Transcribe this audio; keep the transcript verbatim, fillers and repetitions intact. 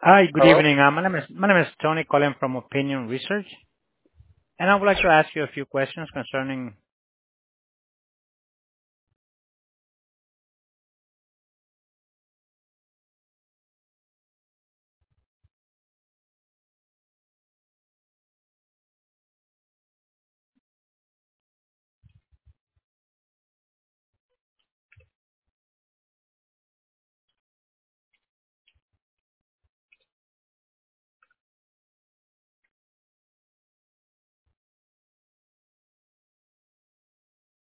Hi, good Hello? evening. Uh, My name is my name is Tony calling from Opinion Research, and I would like to ask you a few questions concerning